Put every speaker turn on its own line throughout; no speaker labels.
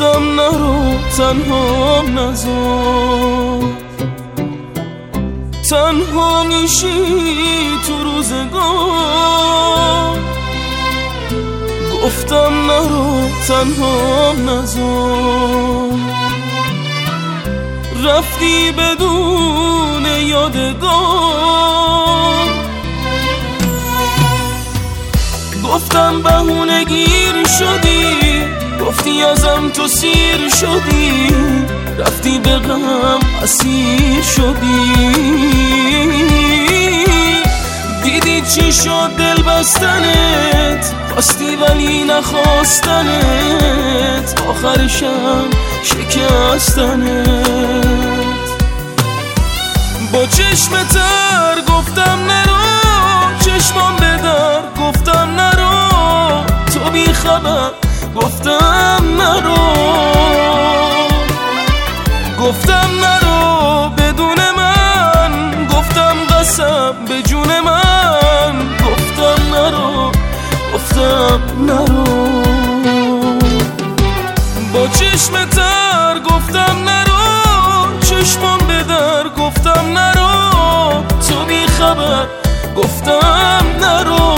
گفتم نرو تنها نذار، تنها میشی تو روزگار. گفتم نرو تنها نذار، رفتی بدون یادگار. گفتم بهونه گیر شدی، گفتی ازم تو سیر شدی، رفتی به غم اسیر شدی. دیدی چی شد دل بستنت، خواستی ولی نخواستنت، آخرشم شکستنت. با چشم تر گفتم نرو، چشمام به در گفتم نرو، تو بی خبر گفتم نرو. گفتم نرو بدون من، گفتم قسم به جون من، گفتم نرو گفتم نرو. با چشم تر گفتم نرو، چشمام به در گفتم نرو، تو بی خبر گفتم نرو.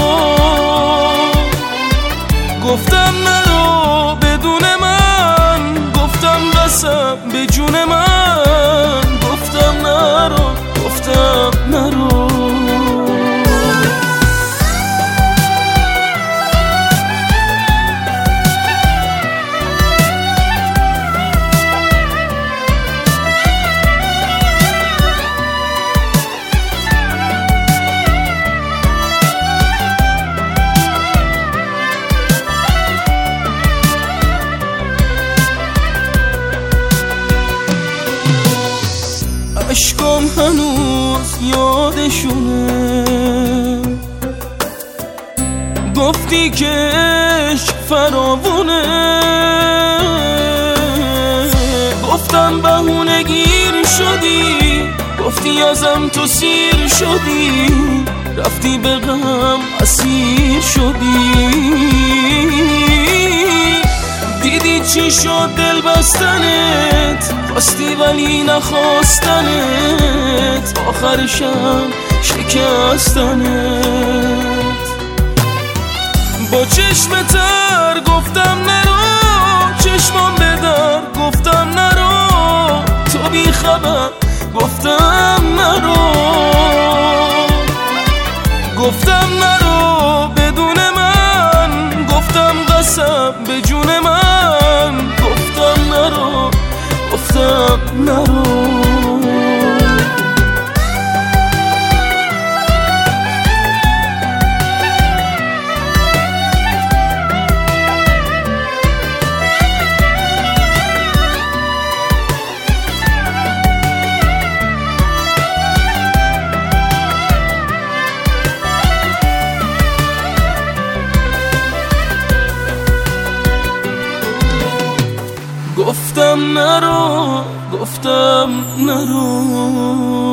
گفتم نرو بدون من، گفتم قسم به جون من، گفتم نرو گفتم نرو. اشکام هنوز یادشونه، گفتی که عشق فراوونه. گفتم بهونه گیر شدی، گفتی ازم تو سیر شدی، رفتی به غم اسیر شدی. دیدی چی شد دل بستنت، خواستی ولی نخواستنت، آخرشم شکستنت. با چشم تر گفتم نرو، چشمام به در گفتم نرو، تو بی خبر گفتم نرو. گفتم نرو بدون من، گفتم قسم به جون من، گفتم نرو گفتم نرو. گفتم نرو گفتم نرو.